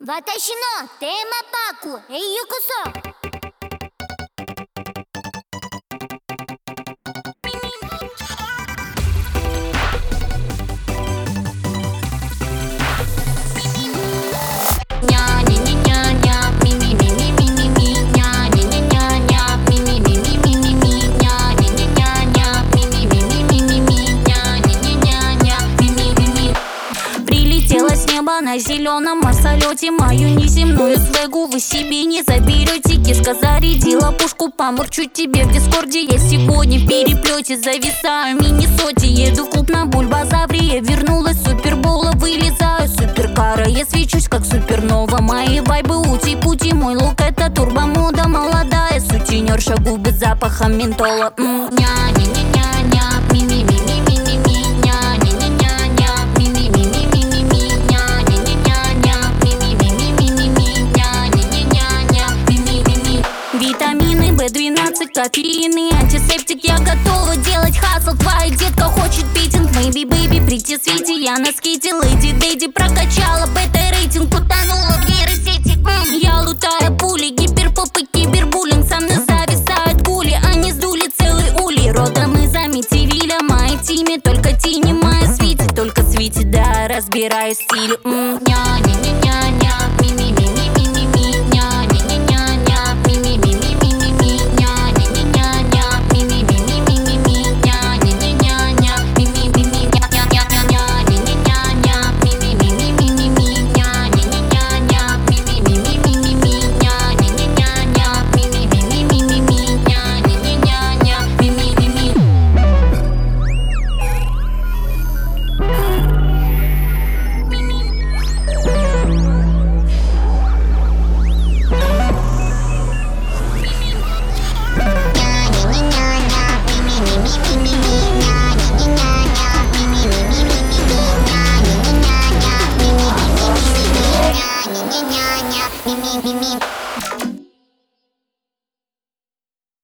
私のテーマパークへようこそ。 Прилетела с неба на зеленом самолете, мою неземную свегу вы себе не заберете. Киска зарядила пушку, помурчу тебе в дискорде. Я сегодня в переплете зависаю в Миннесоте. Еду в клуб на Бульбазаврии, вернулась с супербола, вылезаю суперкара. Я свечусь как супернова, мои вайбы ути-пути. Мой лук это турбомода, молодая сутенерша, губы с запахом ментола. Ня-ня-ня-ня-ня, ми-ми-ми-ми-ми-ми. Витамины B12, кофеины, антисептик. Я готова делать хасл, твоя детка хочет питинг. Maybe, baby, прийти в свете, я на скейте. Леди Дэдди прокачала бета-рейтинг, утонула в нейросети. Я лутаю пули, гиперпоп и кибербуллинг. Со мной зависают гули, они сдули целый улей. Родом из Амитивиля, моей тиме только тени, моя свите, только свете, да, разбираю стиль. Ня-ня-ня-ня-ня, ми-ми-ми-ми-ми-ми. Ня-ня-ня-ня-ня, ми-ми-ми-ми-ми-ми. Ня-ня-ня-ня-ня, ми-ми-ми-ми-ми-ми. Ня-ня-ня-ня-ня, ми-ми-ми-ми. Ня-ня-ня-ня-ня, ми-ми-ми-ми-ми-ми. Ня-ня-ня-ня-ня, ми-ми-ми-ми-ми-ми. Ня-ня-ня-ня-ня, ми-ми-ми-ми-ми-ми. Ня-ня-ня-ня, ми-ми-ми-ми. Ня-ня-ня-ня, ми-ми-ми-ми.